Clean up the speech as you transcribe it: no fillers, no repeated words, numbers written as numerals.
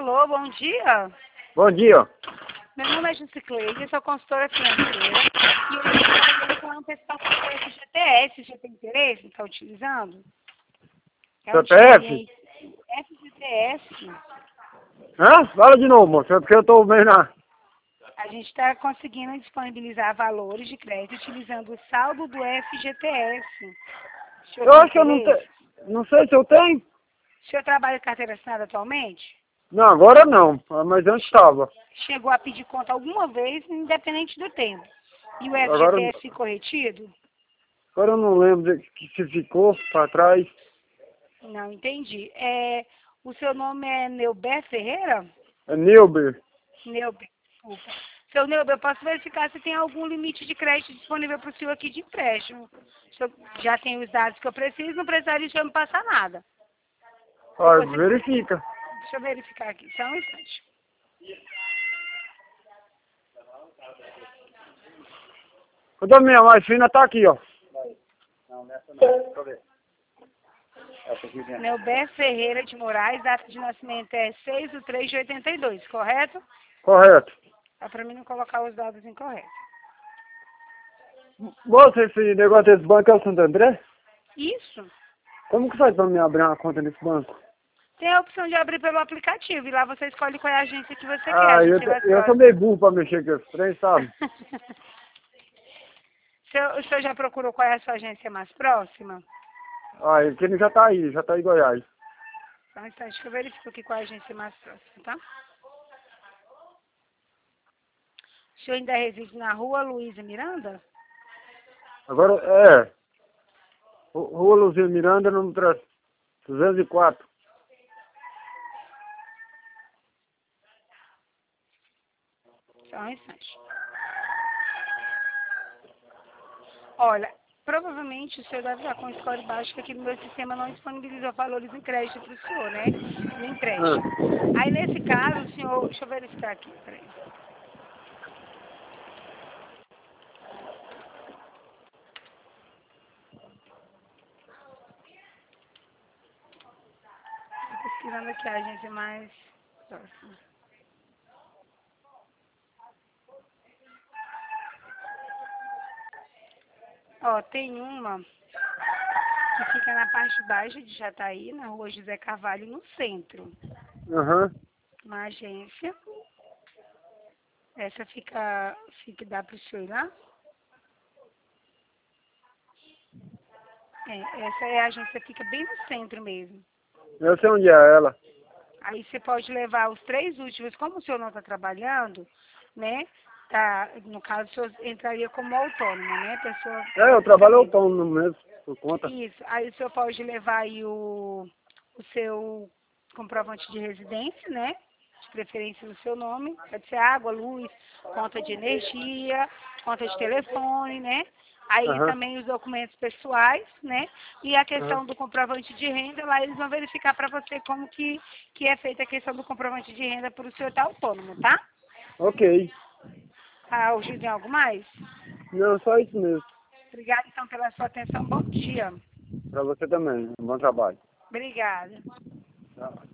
Alô, bom dia. Bom dia. Meu nome é Jusicleide, eu sou consultora financeira e eu estou com a antecipação do FGTS. Você tem interesse em estar utilizando? CPF? FGTS. Hã? Fala de novo, moço, é porque eu tô meio na... A gente está conseguindo disponibilizar valores de crédito utilizando o saldo do FGTS. Eu acho que eu não tenho... Não sei se eu tenho. O senhor trabalha em carteira assinada atualmente? Não, agora não, mas antes estava. Chegou a pedir conta alguma vez, independente do tempo. E o Agora, FGTS ficou retido? agora eu não lembro que se ficou para trás. Não, entendi. O seu nome é Neuber Ferreira? É Neuber. Neuber, desculpa. Seu Neuber, eu posso verificar se tem algum limite de crédito disponível para o senhor aqui de empréstimo. O senhor já tem os dados que eu preciso, não precisaria de me passar nada. Olha, Depois verifica. Deixa eu verificar aqui, só um instante. Quando a minha mais fina tá aqui, ó. Não, nessa não. Deixa eu ver. Essa aqui dentro. Neuber Ferreira de Moraes, data de nascimento é 6/3/82, correto? Correto. Dá para mim não colocar os dados incorretos. Moço, esse negócio desse banco é o Santo André? Isso. Como que faz pra me abrir uma conta nesse banco? Tem a opção de abrir pelo aplicativo e lá você escolhe qual é a agência que você quer. Ah, eu sou meio burro pra mexer com esse trem, sabe? O senhor já procurou qual é a sua agência mais próxima? Ah, ele já tá aí em Goiás. Só um instante que eu verifico aqui qual é a agência mais próxima, tá? O senhor ainda reside na rua Luísa Miranda? Agora, Rua Luzia Miranda, número 204. Só um instante. Olha, provavelmente o senhor deve estar com score baixo, que aqui no meu sistema não disponibilizou valores em crédito para o senhor, né? No empréstimo. Aí, nesse caso, o senhor... Deixa eu verificar aqui, peraí. Estou pesquisando aqui a agência mais próxima. Ó, tem uma que fica na parte baixa de Jataí, na rua José Carvalho, no centro. Aham. Uma agência. Essa fica dá para o senhor ir lá? Essa é a agência, fica bem no centro mesmo. Eu sei onde é ela. Aí você pode levar os 3 últimos, como o senhor não está trabalhando, né? Tá, no caso, o senhor entraria como autônomo, né? Pessoa. Eu trabalho autônomo mesmo, por conta. Isso. Aí o senhor pode levar aí o seu comprovante de residência, né? De preferência no seu nome. Pode ser água, luz, conta de energia, conta de telefone, né? Aí Aham. também os documentos pessoais, né? E a questão Aham. do comprovante de renda, lá eles vão verificar para você como que é feita a questão do comprovante de renda para o senhor estar autônomo, tá? Ok. Ah, o Gil tem algo mais? Não, só isso mesmo. Obrigada, então, pela sua atenção. Bom dia. Pra você também. Um bom trabalho. Obrigada. Tchau.